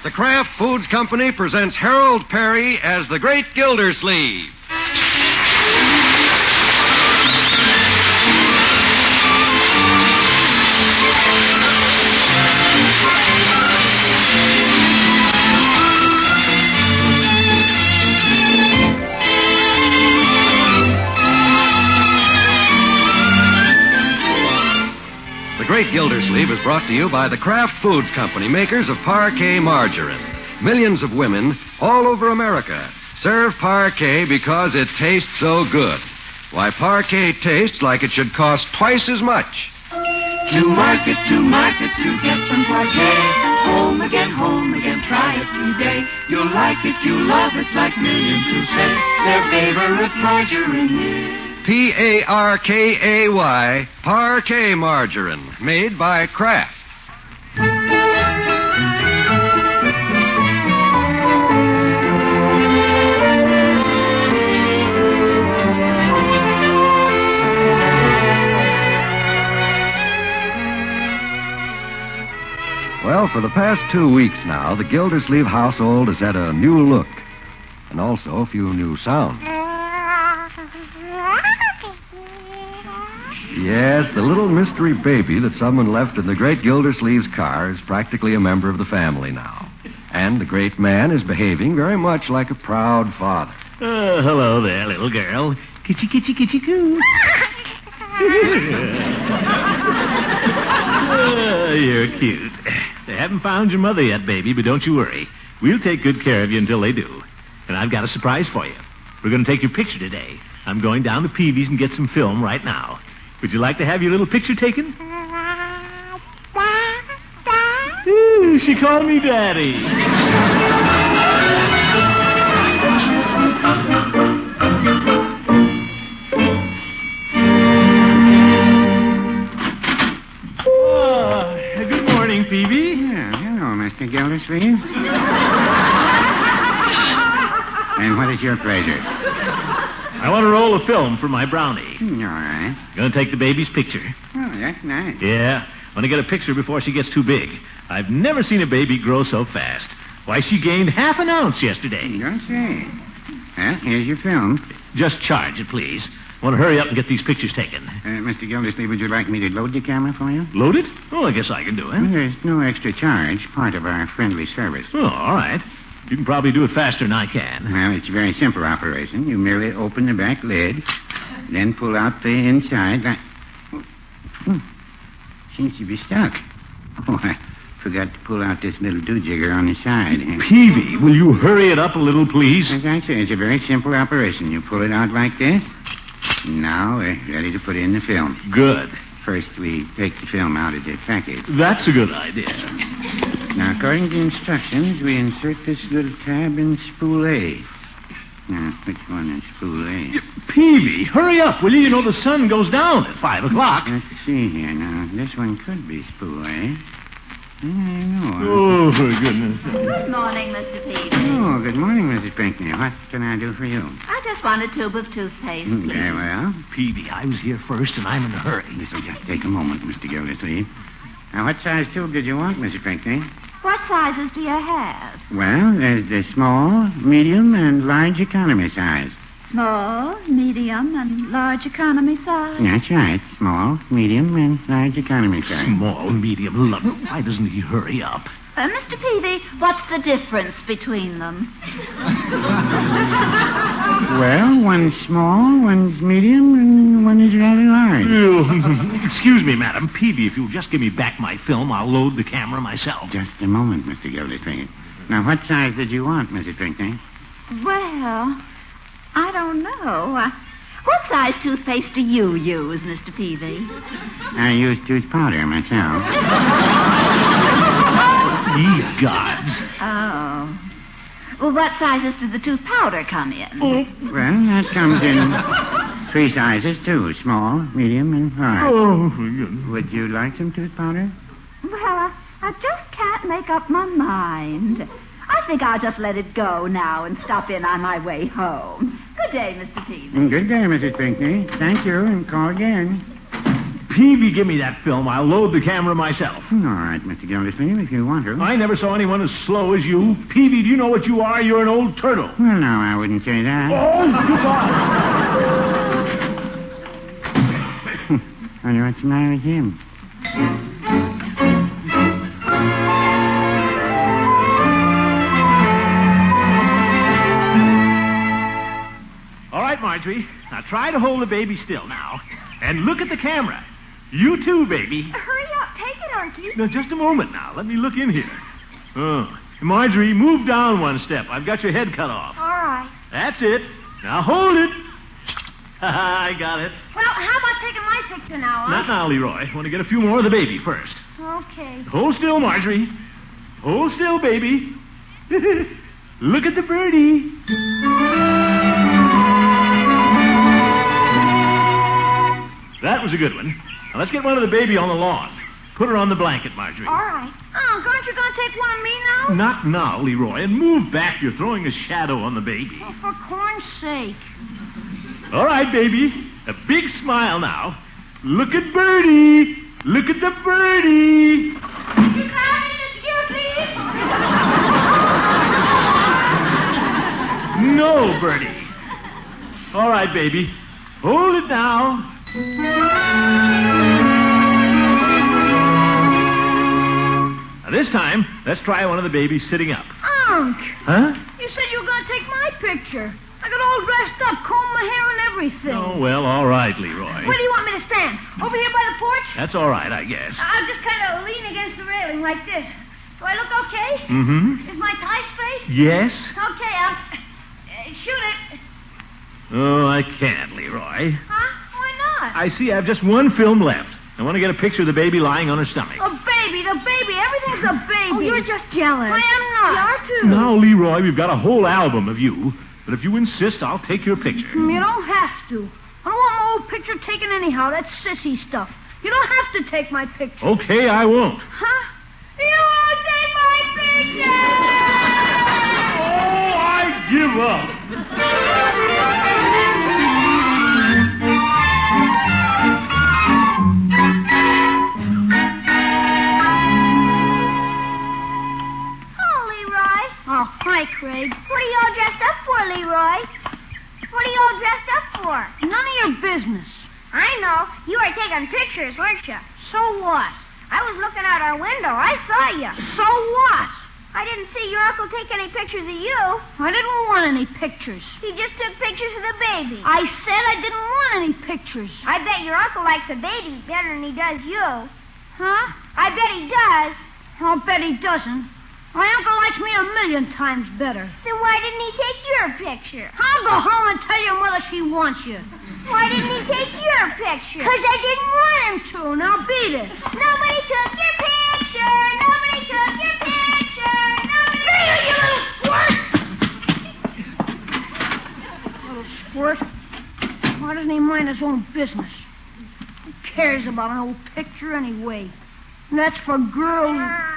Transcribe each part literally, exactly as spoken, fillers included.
the Kraft Foods Company presents Harold Perry as the Great Gildersleeve. The Great Gildersleeve is brought to you by the Kraft Foods Company, makers of Parquet margarine. Millions of women all over America serve Parquet because it tastes so good. Why, Parquet tastes like it should cost twice as much. To market, to market, to get some Parquet. Home again, home again, try it today. You'll like it, you'll love it, like millions who say their favorite margarine is. P A R K A Y, Parquet margarine, made by Kraft. Well, for the past two weeks now, the Gildersleeve household has had a new look, and also a few new sounds. Yes, the little mystery baby that someone left in the Great Gildersleeve's car is practically a member of the family now. And the great man is behaving very much like a proud father. Uh, hello there, little girl. Kitchy, kitchy, kitchy, coo. uh, you're cute. They haven't found your mother yet, baby, but don't you worry. We'll take good care of you until they do. And I've got a surprise for you. We're going to take your picture today. I'm going down to Peavy's and get some film right now. Would you like to have your little picture taken? Ooh, she called me Daddy. Oh, good morning, Peavy. Yeah, hello, Mister Gildersleeve. And what is your pleasure? I want to roll a film for my brownie. All right. Going to take the baby's picture. Oh, that's nice. Yeah. Want to get a picture before she gets too big. I've never seen a baby grow so fast. Why, she gained half an ounce yesterday. Don't say. Well, here's your film. Just charge it, please. I want to hurry up and get these pictures taken. Uh, Mister Gildersleeve, would you like me to load the camera for you? Load it? Oh, I guess I can do it. Well, there's no extra charge. Part of our friendly service. Oh, all right. You can probably do it faster than I can. Well, it's a very simple operation. You merely open the back lid, then pull out the inside. Like... Oh, seems to be stuck. Oh, I forgot to pull out this little doojigger on the side. Peavy, will you hurry it up a little, please? As I say, it's a very simple operation. You pull it out like this. Now we're ready to put in the film. Good. First, we take the film out of the package. That's a good idea. Now, according to instructions, we insert this little tab in spool A. Now, which one is spool A? Peavy, hurry up, will you? You know the sun goes down at five o'clock. Let's see here. Now, this one could be spool A. I know. Oh, for goodness. Good morning, Mister Peavy. Oh, good morning, Missus Pinckney. What can I do for you? I just want a tube of toothpaste, Mm, please. Very well. Peavy, I was here first, and I'm in a hurry. This will just take a moment, Mister Gildersleeve. Now, what size tube did you want, Missus Pinckney? What sizes do you have? Well, there's the small, medium, and large economy size. Small, medium, and large economy size? That's right. Small, medium, and large economy size. Small, medium, large. Why doesn't he hurry up? Uh, Mister Peavy, what's the difference between them? Well, one's small, one's medium, and one is rather large. Oh, excuse me, Madam Peavy. If you'll just give me back my film, I'll load the camera myself. Just a moment, Mister Gildersleeve. Now, what size did you want, Missus Pinckney? Well, I don't know. Uh, what size toothpaste do you use, Mister Peavy? I use tooth powder myself. Ye gods. Oh. Well, what sizes does the tooth powder come in? Oh. Well, that comes in three sizes, too. Small, medium, and large. Oh, my goodness. Would you like some tooth powder? Well, I, I just can't make up my mind. I think I'll just let it go now and stop in on my way home. Good day, Mister Peavy. Good day, Missus Pinckney. Thank you, and call again. Peavy, give me that film. I'll load the camera myself. All right, Mister Gildersleeve, if you want to. I never saw anyone as slow as you. Peavy, do you know what you are? You're an old turtle. Well, no, I wouldn't say that. Oh, you I wonder what's the matter with him. All right, Marjorie. Now try to hold the baby still now. And look at the camera. You too, baby. Hurry up. Take it, Unky. Now, just a moment now. Let me look in here. Oh. Marjorie, move down one step. I've got your head cut off. All right. That's it. Now hold it. I got it. Well, how about taking my picture now, huh? Not now, Leroy. I want to get a few more of the baby first. Okay. Hold still, Marjorie. Hold still, baby. Look at the birdie. That was a good one. Now, let's get one of the baby on the lawn. Put her on the blanket, Marjorie. All right. Unc, aren't you going to take one of me now? Not now, Leroy. And move back. You're throwing a shadow on the baby. Oh, for corn's sake. All right, baby. A big smile now. Look at Birdie. Look at the birdie. You coming, excuse me? No, Birdie. All right, baby. Hold it now. Now, this time, let's try one of the babies sitting up. Unc. Huh? You said you were going to take my picture. I got all dressed up, combed my hair and everything. Oh, well, all right, Leroy. Where do you want me to stand? Over here by the porch? That's all right, I guess. I'll just kind of lean against the railing like this. Do I look okay? Mm-hmm. Is my tie straight? Yes? Okay, I'll uh, shoot it. Oh, I can't, Leroy. Huh? Why not? I see I've just one film left. I want to get a picture of the baby lying on her stomach. A baby, the baby. Everything's a baby. Oh, you're just jealous. I am not. You are, too. Now, Leroy, we've got a whole album of you. But if you insist, I'll take your picture. You don't have to. I don't want my old picture taken anyhow. That's sissy stuff. You don't have to take my picture. Okay, I won't. Huh? You won't take my picture! Oh, I give up. Oh, hi, Craig. What are you all dressed up for, Leroy? What are you all dressed up for? None of your business. I know. You were taking pictures, weren't you? So what? I was looking out our window. I saw you. So what? I didn't see your uncle take any pictures of you. I didn't want any pictures. He just took pictures of the baby. I said I didn't want any pictures. I bet your uncle likes the baby better than he does you. Huh? I bet he does. I'll bet he doesn't. My uncle likes me a million times better. Then why didn't he take your picture? I'll go home and tell your mother she wants you. Why didn't he take your picture? Because I didn't want him to. Now beat it. Nobody took your picture. Nobody took your picture. Nobody... Beat it, you little squirt! Little squirt? Why doesn't he mind his own business? Who cares about an old picture anyway? And that's for girls...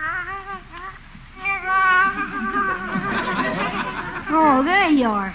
Oh, there you are.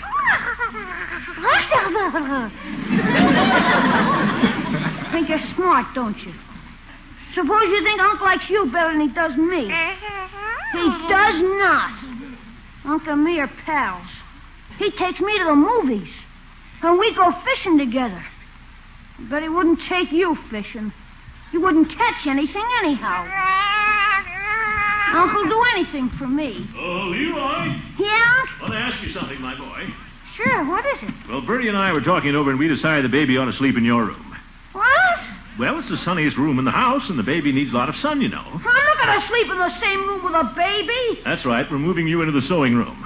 Think you're smart, don't you? Suppose you think Unc likes you better than he does me. He does not. Unc and me are pals. He takes me to the movies. And we go fishing together. I bet he wouldn't take you fishing. He wouldn't catch anything anyhow. Unc'll do anything for me. Oh, Leroy. Yeah, Unc? I want to ask you something, my boy. Sure, what is it? Well, Bertie and I were talking over, and we decided the baby ought to sleep in your room. What? Well, it's the sunniest room in the house, and the baby needs a lot of sun, you know. I'm not going to sleep in the same room with a baby. That's right. We're moving you into the sewing room.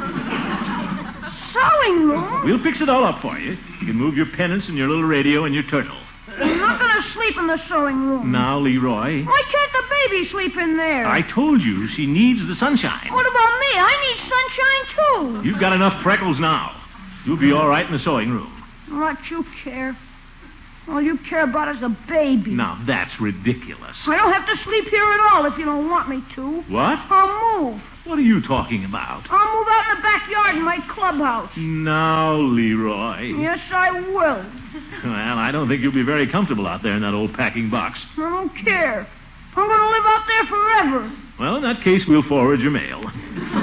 Sewing room? We'll fix it all up for you. You can move your pennants and your little radio and your turtle. I'm not going to sleep in the sewing room. Now, Leroy. Why can't the baby sleep in there? I told you she needs the sunshine. What about me? I need sunshine, too. You've got enough freckles now. You'll be all right in the sewing room. What you care? All you care about is a baby. Now, that's ridiculous. I don't have to sleep here at all if you don't want me to. What? I'll move. What are you talking about? I'll move out in the back backyard in my clubhouse. Now, Leroy. Yes, I will. Well, I don't think you'll be very comfortable out there in that old packing box. I don't care. I'm going to live out there forever. Well, in that case, we'll forward your mail. Well,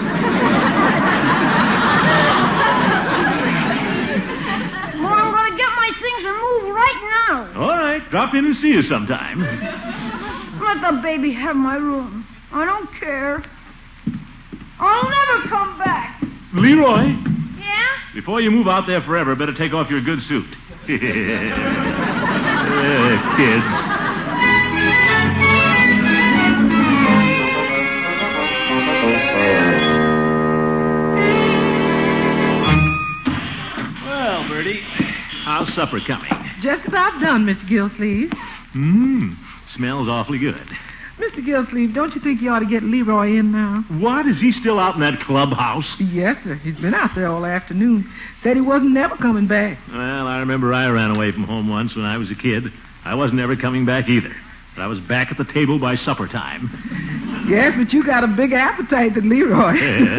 I'm going to get my things and move right now. All right, drop in and see us sometime. Let the baby have my room. I don't care. I'll never come back. Leroy, Yeah? before you move out there forever, better take off your good suit. uh, kids. Well, Bertie, how's supper coming? Just about done, Mister Gillsleeve. Mmm, smells awfully good. Mister Gillsleeve, don't you think you ought to get Leroy in now? What? Is he still out in that clubhouse? Yes, sir. He's been out there all afternoon. Said he wasn't never coming back. Well, I remember I ran away from home once when I was a kid. I wasn't ever coming back either. But I was back at the table by supper time. Yes, but you got a big appetite than Leroy.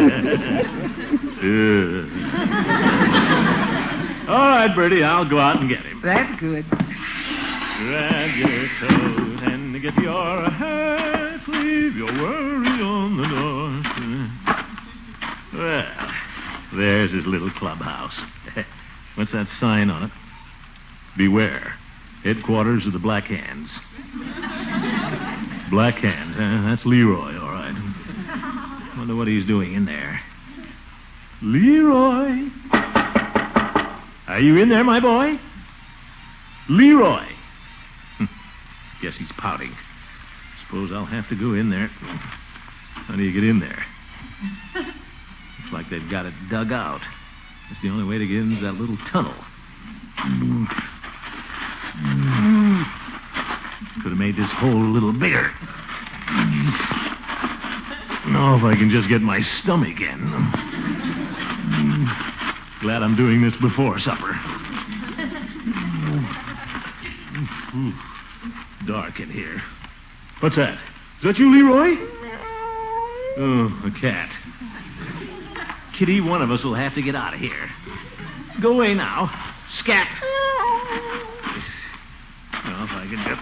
All right, Bertie, I'll go out and get him. That's good. Grab your coat and get your hat. Leave your worry on the door. Well, there's his little clubhouse. What's that sign on it? Beware. Headquarters of the Black Hands. Black Hands, huh? That's Leroy, all right. Wonder what he's doing in there. Leroy! Are you in there, my boy? Leroy! Guess he's pouting. Suppose I'll have to go in there. How do you get in there? Looks like they've got it dug out. That's the only way to get into that little tunnel. Could have made this hole a little bigger. Now, if I can just get my stomach in. Glad I'm doing this before supper. Ooh, dark in here. What's that? Is that you, Leroy? Oh, a cat. Kitty, one of us will have to get out of here. Go away now. Scat. Well, if I can just...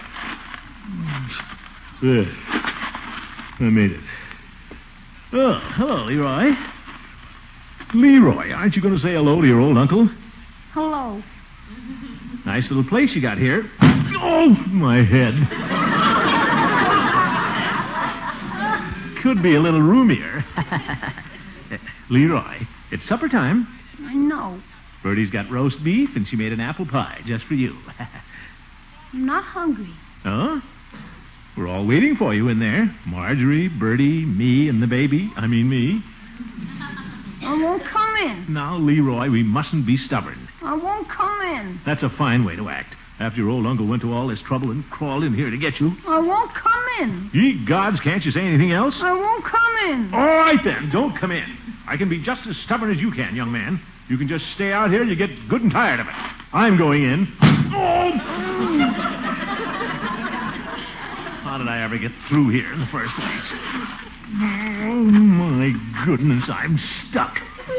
There. I made it. Oh, hello, Leroy. Leroy, aren't you going to say hello to your old uncle? Hello. Nice little place you got here. Oh, my head. Could be a little roomier. Leroy, it's supper time. I know. Bertie's got roast beef, and she made an apple pie just for you. I'm not hungry. Oh? We're all waiting for you in there. Marjorie, Bertie, me, and the baby. I mean me. I won't come in. Now, Leroy, we mustn't be stubborn. I won't come in. That's a fine way to act. After your old uncle went to all this trouble and crawled in here to get you. I won't come in. Ye gods, can't you say anything else? I won't come in. All right, then. Don't come in. I can be just as stubborn as you can, young man. You can just stay out here and you get good and tired of it. I'm going in. Oh! How did I ever get through here in the first place? Oh, my goodness, I'm stuck.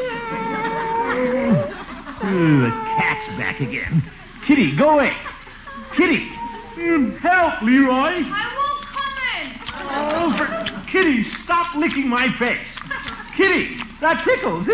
Oh, the cat's back again. Kitty, go away. Kitty, help, Leroy. I won't come in. Oh, for... Kitty, stop licking my face. Kitty, that tickles.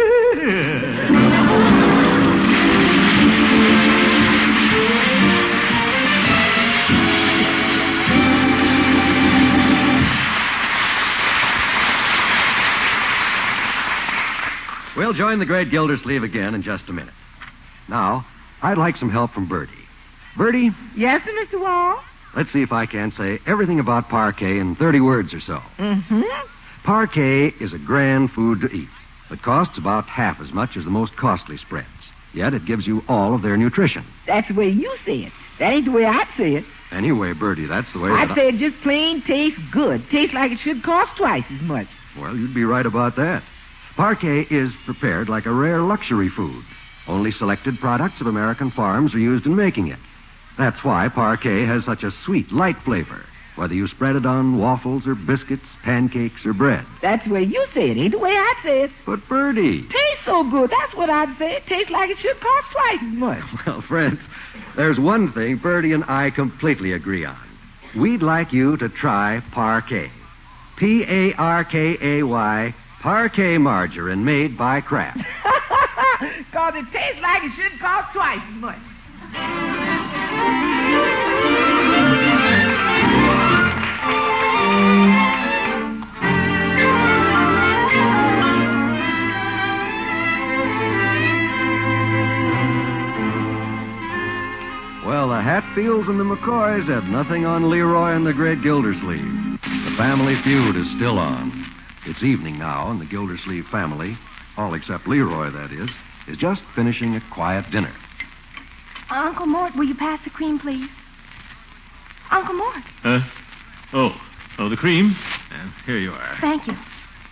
We'll join the great Gildersleeve again in just a minute. Now, I'd like some help from Bertie. Bertie, Yes, sir, Mister Wall? let's see if I can say everything about parquet in thirty words or so. Mm-hmm. Parquet is a grand food to eat. It costs about half as much as the most costly spreads. Yet it gives you all of their nutrition. That's the way you say it. That ain't the way I'd say it. Anyway, Bertie, that's the way... I'd that say it just plain tastes good. Tastes like it should cost twice as much. Well, you'd be right about that. Parquet is prepared like a rare luxury food. Only selected products of American farms are used in making it. That's why parquet has such a sweet, light flavor, whether you spread it on waffles or biscuits, pancakes or bread. That's the way you say it. Ain't the way I'd say it. But, Bertie... Tastes so good. That's what I'd say. It tastes like it should cost twice as much. Well, friends, there's one thing Bertie and I completely agree on. We'd like you to try Parkay. P A R K A Y, Parkay margarine made by Kraft. Because it tastes like it should cost twice as much. Well, the Hatfields and the McCoys had nothing on Leroy and the Great Gildersleeve. The family feud is still on. It's evening now, and the Gildersleeve family, all except Leroy, that is, is just finishing a quiet dinner. Uncle Mort, will you pass the cream, please? Uncle Mort. Huh? Oh. Oh, the cream? Uh, here you are. Thank you.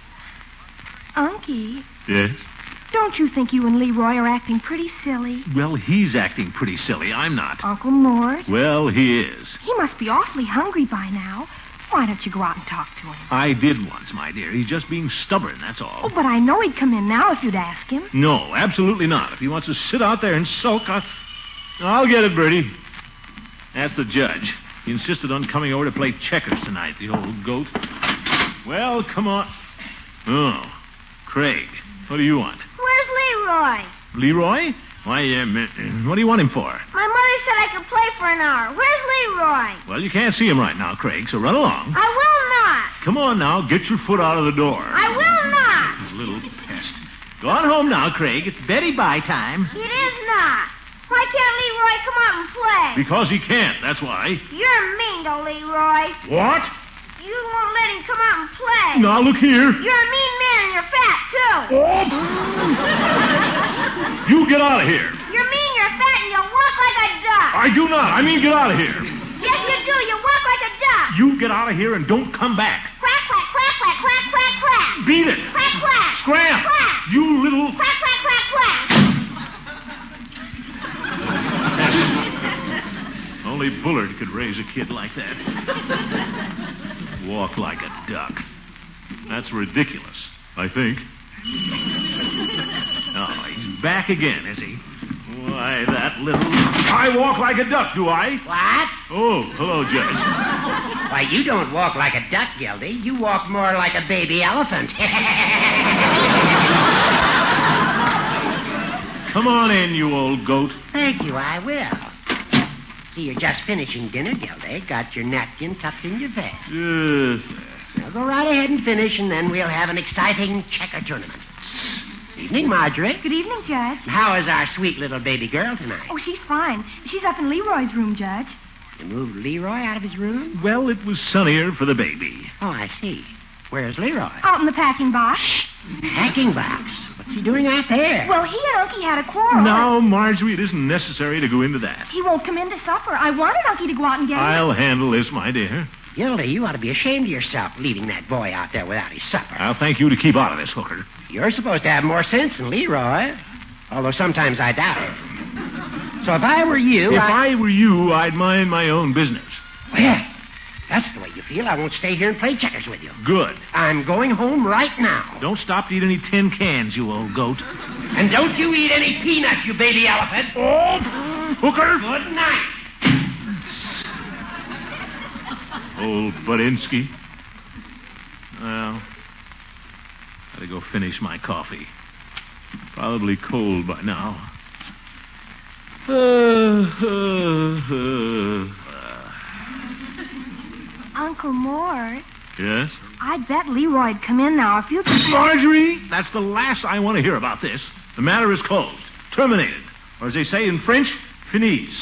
Unky, Yes? don't you think you and Leroy are acting pretty silly? Well, he's acting pretty silly. I'm not. Uncle Mort, Well, he is. he must be awfully hungry by now. Why don't you go out and talk to him? I did once, my dear. He's just being stubborn, that's all. Oh, but I know he'd come in now if you'd ask him. No, absolutely not. If he wants to sit out there and sulk, I... I'll get it, Bertie. That's the judge. He insisted on coming over to play checkers tonight, the old goat. Well, come on. Oh, Craig, what do you want? Where's Leroy? Leroy? Why, um, uh, what do you want him for? My mother said I could play for an hour. Where's Leroy? Well, you can't see him right now, Craig, so run along. I will not. Come on now, get your foot out of the door. I will not. You little pest. Go on home now, Craig. It's Betty bye time. It is not. Why can't Leroy come out and play? Because he can't, that's why. You're mean to Leroy. What? You won't let him come out and play. Now, look here. You're a mean man and you're fat, too. Oh. You get out of here. You're mean, you're fat, and you walk like a duck. I do not. I mean, get out of here. Yes, you do. You walk like a duck. You get out of here and don't come back. Quack, quack, quack, quack, quack, quack, quack. Beat it. Quack, quack. Scram. Quack. You little... Quack, quack, quack, quack. Only Bullard could raise a kid like that. Walk like a duck. That's ridiculous, I think. Oh, he's back again, is he? Why, that little... I walk like a duck, do I? What? Oh, hello, Judge. Why, you don't walk like a duck, Gildy. You walk more like a baby elephant. Come on in, you old goat. Thank you, I will. See, you're just finishing dinner, Gildy. Got your napkin tucked in your vest. Yes. Now go right ahead and finish, and then we'll have an exciting checker tournament. Evening, Marjorie. Good evening, Judge. How is our sweet little baby girl tonight? Oh, she's fine. She's up in Leroy's room, Judge. You moved Leroy out of his room? Well, it was sunnier for the baby. Oh, I see. Where's Leroy? Out in the packing box. Packing box. What's he doing out there? Well, he and Unky had a quarrel. Now, Marjorie, it isn't necessary to go into that. He won't come in to supper. I wanted Unky to go out and get him. I'll handle this, my dear. Gildy, you ought to be ashamed of yourself leaving that boy out there without his supper. I'll thank you to keep out of this, Hooker. You're supposed to have more sense than Leroy, although sometimes I doubt it. So if I were you... If I... I were you, I'd mind my own business. Well, that's the way you feel. I won't stay here and play checkers with you. Good. I'm going home right now. Don't stop to eat any tin cans, you old goat. And don't you eat any peanuts, you baby elephant. Oh, Hooker! Good night. Old Budinsky. Well, gotta go finish my coffee. Probably cold by now. Uh, uh, uh, Uncle Mort, yes? I bet Leroy'd come in now if you could... Marjorie, that's the last I want to hear about this. The matter is closed. Terminated. Or as they say in French, finis.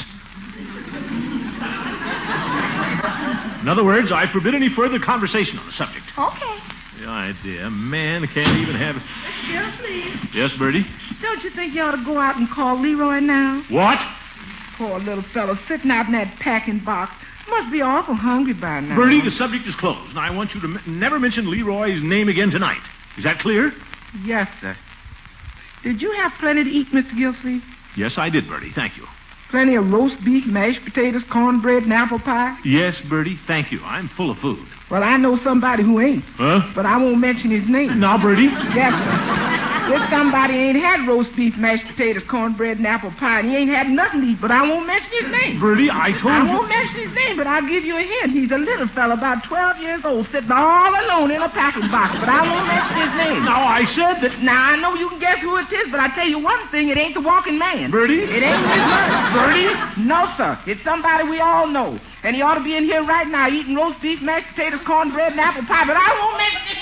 In other words, I forbid any further conversation on the subject. Okay. The idea. A man can't even have... Gildersleeve, Yes, Bertie? don't you think you ought to go out and call Leroy now? What? Poor little fellow sitting out in that packing box. Must be awful hungry by now. Bertie, the subject is closed, and I want you to m- never mention Leroy's name again tonight. Is that clear? Yes, sir. Did you have plenty to eat, Mister Gildersleeve? Yes, I did, Bertie. Thank you. Plenty of roast beef, mashed potatoes, cornbread, and apple pie? Yes, Bertie. Thank you. I'm full of food. Well, I know somebody who ain't, Huh? but I won't mention his name. Now, Bertie. Yes, sir. If somebody ain't had roast beef, mashed potatoes, cornbread, and apple pie, and he ain't had nothing to eat, but I won't mention his name. Bertie, I told I you. won't mention his name, but I'll give you a hint. He's a little fella about twelve years old, sitting all alone in a packing box, but I won't mention his name. Now, I said that... Now, I know you can guess who it is, but I tell you one thing, it ain't the walking man. Bertie? It ain't his mother. Bertie? No, sir. It's somebody we all know. And he ought to be in here right now eating roast beef, mashed potatoes, cornbread, and apple pie, but I won't mention his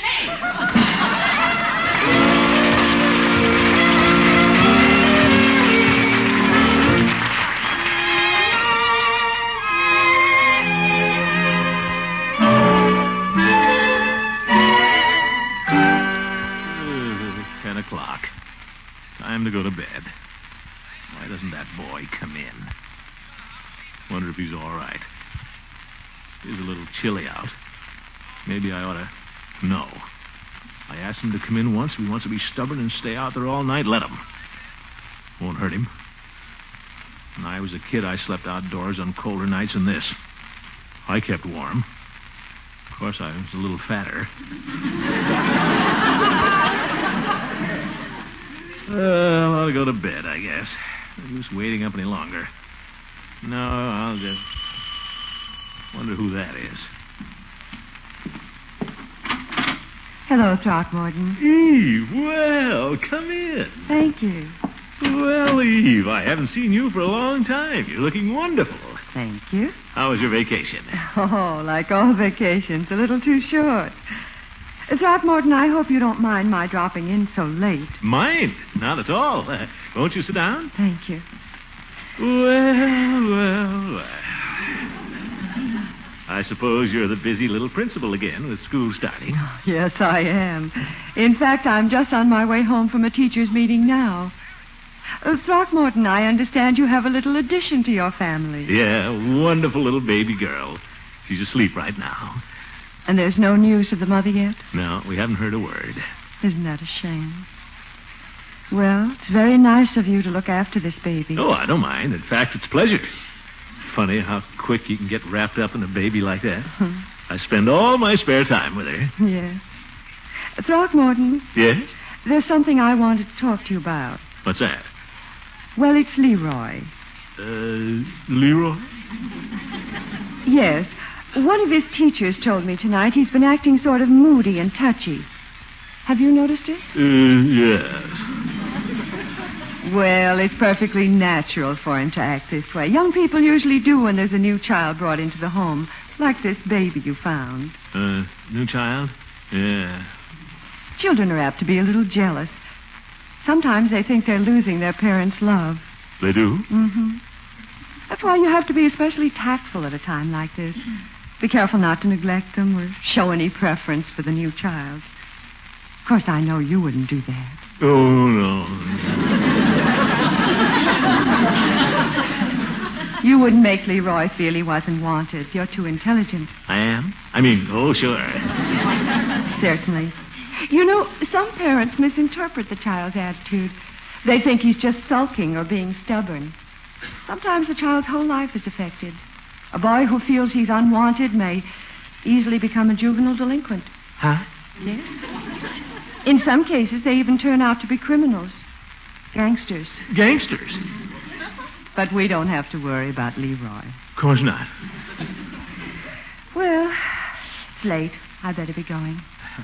Uh, Ten o'clock. Time to go to bed. Why doesn't that boy come in? Wonder if he's all right. It's a little chilly out. Maybe I ought to... No. I asked him to come in once. If he wants to be stubborn and stay out there all night, let him. Won't hurt him. When I was a kid, I slept outdoors on colder nights than this. I kept warm. Of course, I was a little fatter. Uh, I ought to go to bed, I guess. No use waiting up any longer. No, I'll just... Wonder who that is. Hello, Throckmorton. Eve, well, come in. Thank you. Well, Eve, I haven't seen you for a long time. You're looking wonderful. Thank you. How was your vacation? Oh, like all vacations, a little too short. Throckmorton, I hope you don't mind my dropping in so late. Mind? Not at all. Uh, won't you sit down? Thank you. Well, well, well. I suppose you're the busy little principal again with school starting. Yes, I am. In fact, I'm just on my way home from a teacher's meeting now. Uh, Throckmorton, I understand you have a little addition to your family. Yeah, a wonderful little baby girl. She's asleep right now. And there's no news of the mother yet? No, we haven't heard a word. Isn't that a shame? Well, it's very nice of you to look after this baby. Oh, I don't mind. In fact, it's a pleasure. Funny how quick you can get wrapped up in a baby like that. Hmm. I spend all my spare time with her. Yes. Throckmorton. Yes? There's something I wanted to talk to you about. What's that? Well, it's Leroy. Uh, Leroy? Yes. One of his teachers told me tonight he's been acting sort of moody and touchy. Have you noticed it? Uh, yes. Well, it's perfectly natural for him to act this way. Young people usually do when there's a new child brought into the home, like this baby you found. Uh, new child? Yeah. Children are apt to be a little jealous. Sometimes they think they're losing their parents' love. They do? Mm-hmm. That's why you have to be especially tactful at a time like this. Be careful not to neglect them or show any preference for the new child. Of course, I know you wouldn't do that. Oh, no. You wouldn't make Leroy feel he wasn't wanted. You're too intelligent. I am? I mean, oh, sure. Certainly. You know, some parents misinterpret the child's attitude. They think he's just sulking or being stubborn. Sometimes the child's whole life is affected. A boy who feels he's unwanted may easily become a juvenile delinquent. Huh? Yes. In some cases, they even turn out to be criminals. Gangsters. Gangsters? But we don't have to worry about Leroy. Of course not. Well, it's late. I better be going.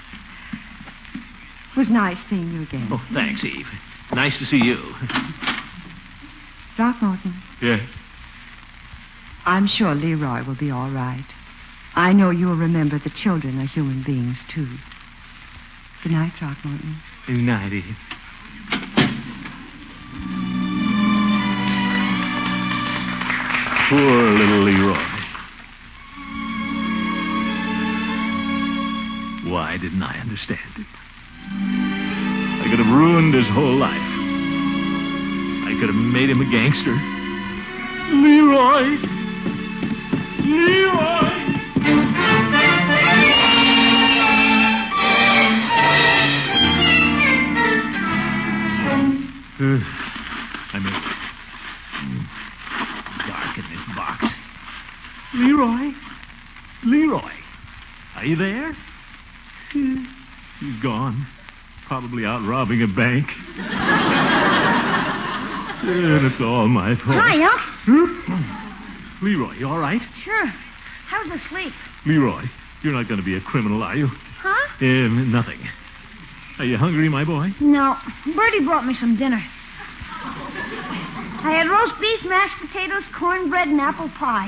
It was nice seeing you again. Oh, thanks, Eve. Nice to see you. Throckmorton. Yeah? I'm sure Leroy will be all right. I know you'll remember the children are human beings, too. Good night, Throckmorton. Good night, Eve. Poor little Leroy. Why didn't I understand it? I could have ruined his whole life. I could have made him a gangster. Leroy! Leroy! I'm in. Dark in this box. Leroy? Leroy? Are you there? He's gone. Probably out robbing a bank. And it's all my fault. Hi, Unc. Leroy, you all right? Sure. How's the sleep? Leroy, you're not going to be a criminal, are you? Huh? Um, nothing. Are you hungry, my boy? No. Bertie brought me some dinner. I had roast beef, mashed potatoes, cornbread, and apple pie.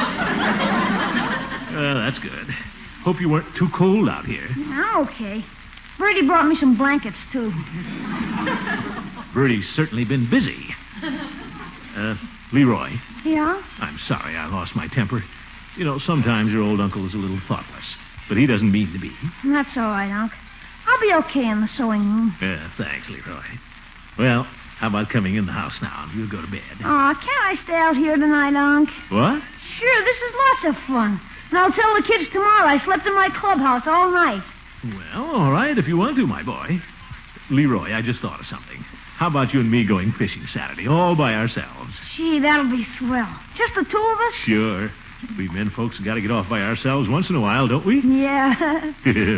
Uh, that's good. Hope you weren't too cold out here. I'm okay. Bertie brought me some blankets, too. Bertie's certainly been busy. Uh, Leroy. Yeah? I'm sorry I lost my temper. You know, sometimes your old uncle is a little thoughtless, but he doesn't mean to be. That's all right, Unc. I'll be okay in the sewing room. Yeah, thanks, Leroy. Well, how about coming in the house now and we'll go to bed? Aw, can't I stay out here tonight, Unc? What? Sure, this is lots of fun. And I'll tell the kids tomorrow I slept in my clubhouse all night. Well, all right, if you want to, my boy. Leroy, I just thought of something. How about you and me going fishing Saturday, all by ourselves? Gee, that'll be swell. Just the two of us? Sure. We men folks have got to get off by ourselves once in a while, don't we? Yeah.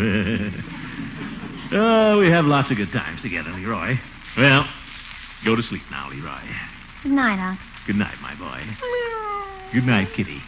Oh, we have lots of good times together, Leroy. Well, go to sleep now, Leroy. Good night, Unc. Good night, my boy. Good night, Kitty.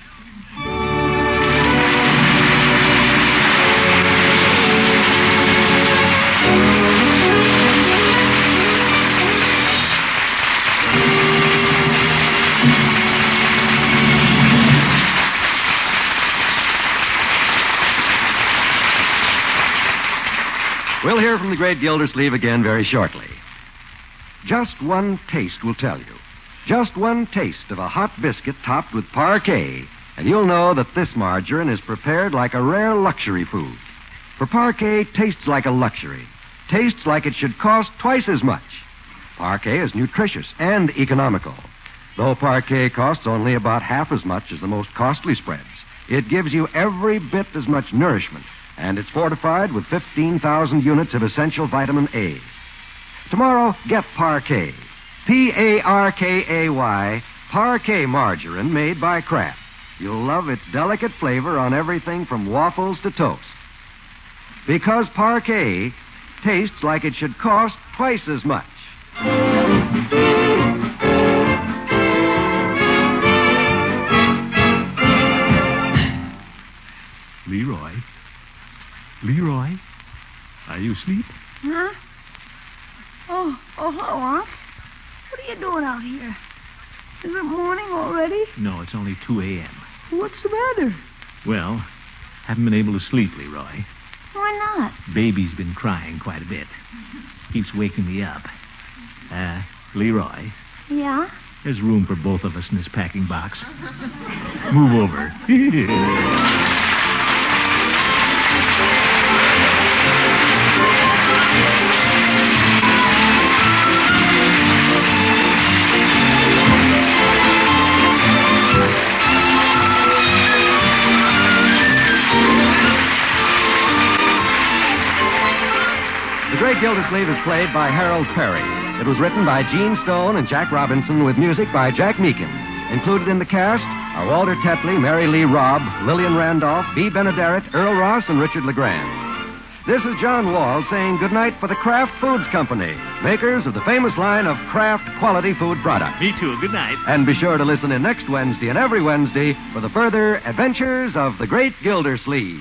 We'll hear from the great Gildersleeve again very shortly. Just one taste will tell you. Just one taste of a hot biscuit topped with Parquet, and you'll know that this margarine is prepared like a rare luxury food. For Parquet tastes like a luxury, tastes like it should cost twice as much. Parquet is nutritious and economical. Though Parquet costs only about half as much as the most costly spreads, it gives you every bit as much nourishment, and it's fortified with fifteen thousand units of essential vitamin A. Tomorrow, get Parquet. P A R K A Y, Parquet margarine made by Kraft. You'll love its delicate flavor on everything from waffles to toast. Because Parquet tastes like it should cost twice as much. Leroy? Leroy? Are you asleep? Huh? Oh, oh, hello, Unc. What are you doing out here? Is it morning already? No, it's only two a.m. What's the matter? Well, haven't been able to sleep, Leroy. Why not? Baby's been crying quite a bit. Keeps waking me up. Uh, Leroy, Yeah? there's room for both of us in this packing box. Move over. The Great Gildersleeve is played by Harold Perry. It was written by Gene Stone and Jack Robinson with music by Jack Meakin. Included in the cast are Walter Tetley, Mary Lee Robb, Lillian Randolph, Bea Benaderet, Earl Ross, and Richard LeGrand. This is John Wall saying goodnight for the Kraft Foods Company, makers of the famous line of Kraft quality food products. Me too. Good night. And be sure to listen in next Wednesday and every Wednesday for the further adventures of the Great Gildersleeve.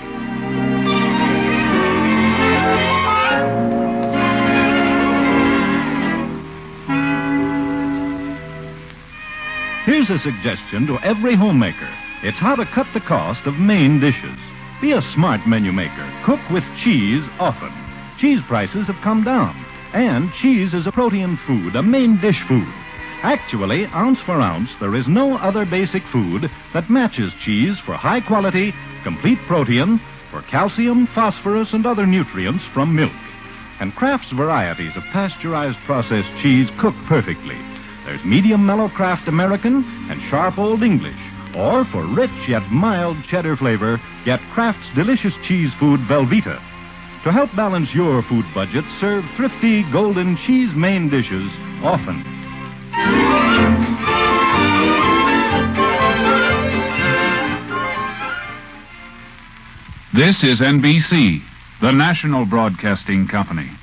Here's a suggestion to every homemaker. It's how to cut the cost of main dishes. Be a smart menu maker. Cook with cheese often. Cheese prices have come down. And cheese is a protein food, a main dish food. Actually, ounce for ounce, there is no other basic food that matches cheese for high quality, complete protein, for calcium, phosphorus, and other nutrients from milk. And Kraft's varieties of pasteurized processed cheese cook perfectly. There's medium mellow Kraft American and sharp Old English. Or for rich yet mild cheddar flavor, get Kraft's delicious cheese food Velveeta. To help balance your food budget, serve thrifty golden cheese main dishes often. This is N B C, the national broadcasting company.